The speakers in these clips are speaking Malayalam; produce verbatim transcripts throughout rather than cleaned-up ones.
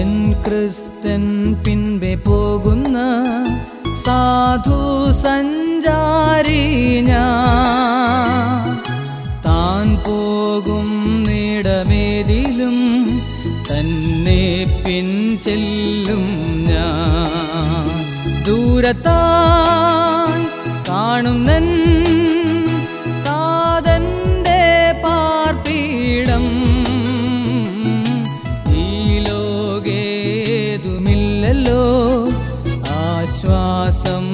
എൻ ക്രിസ്ത്യൻ പിൻപെ പോകുന്ന സാധു സഞ്ചാരി ഞാൻ. താൻ പോകും നിടമേതിലും തന്നെ പിൻചെല്ലും ഞാൻ. ദൂരത്തായി കാണുന്നൻ താതന്റെ പാർപ്പീടം. ഈ ലോകേതുമില്ലല്ലോ ആശ്വാസം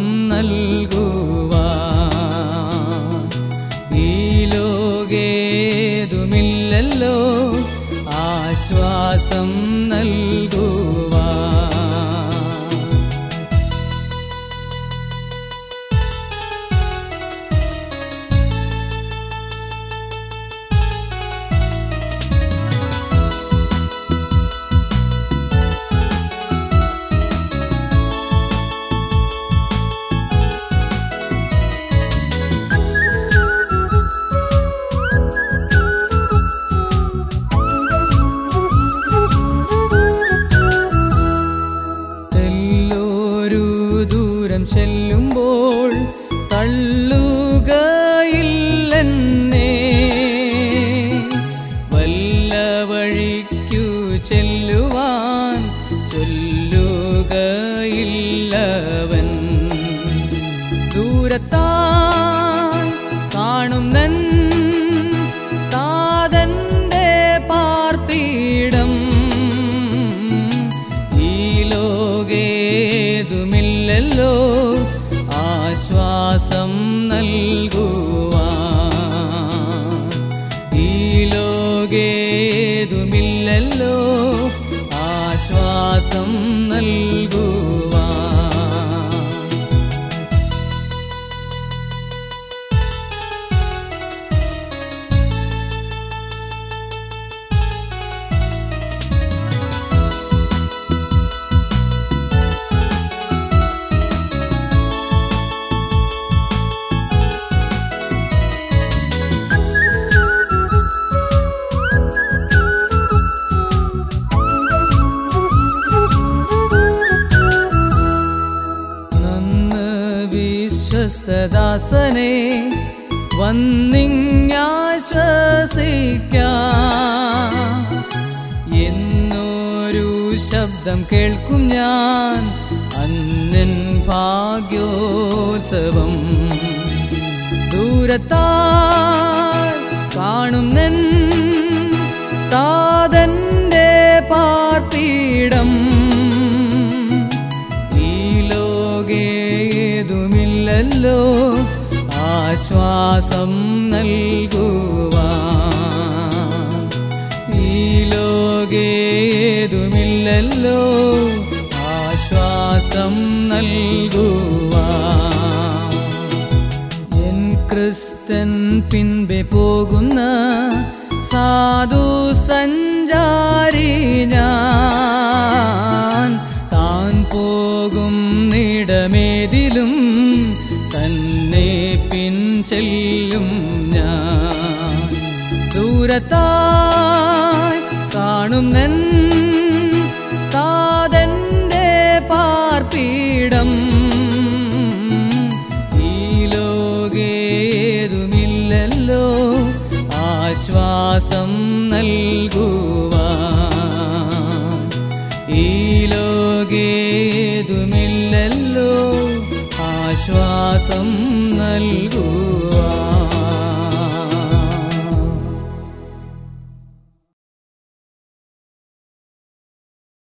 നൽകുവാൻ. ഈ ലോകേതുമില്ലല്ലോ ആശ്വാസം നൽകുവാൻ. ചെല്ലുമ്പോൾ തള്ളുകയില്ലെന്നെ. വല്ല വഴിക്കു ചെല്ലുവാൻ ചൊല്ലുകയില്ലവൻ. ദൂരത്തായി കാണുന്നൻ താതന്റെ പാർപ്പീടം. ഈ ലോകേതുമില്ലല്ലോ ആശ്വാസം നൽകുവാൻ. ഈ ലോകേതുമില്ലല്ലോ ആശ്വാസം നൽകുവാൻ. വിശ്വസ്തദാസനെ വന്നിങ്ങാശ്വസിക്കാം. എന്നൊരു ശബ്ദം കേൾക്കും ഞാൻ, അന്യൻ ഭാഗ്യോത്സവം. ദൂരത്തായി കാണുന്നൻ താതന്റെ പാർപ്പീടം. ഈ ലോകേതുമില്ലല്ലോ ആശ്വാസം നൽകുവാൻ. ഈ ലോകേതുമില്ലല്ലോ ആശ്വാസം നൽകുവാൻ. എൻ ക്രിസ്ത്യൻ പിൻപെ പോകുന്ന സാധു സഞ്ചാരി ഞാൻ. താൻ പോകും നിടമേതിലും തന്നെ പിൻചെല്ലും ഞാൻ. ദൂരത്തായി കാണുന്നൻ താതന്റെ പാർപ്പീടം. ഈ ലോകേതുമില്ലല്ലോ ആശ്വാസം നൽകുവാൻ. ഈ ലോകേതുമില്ലല്ലോ ആശ്വാസം നൽകുവാൻ.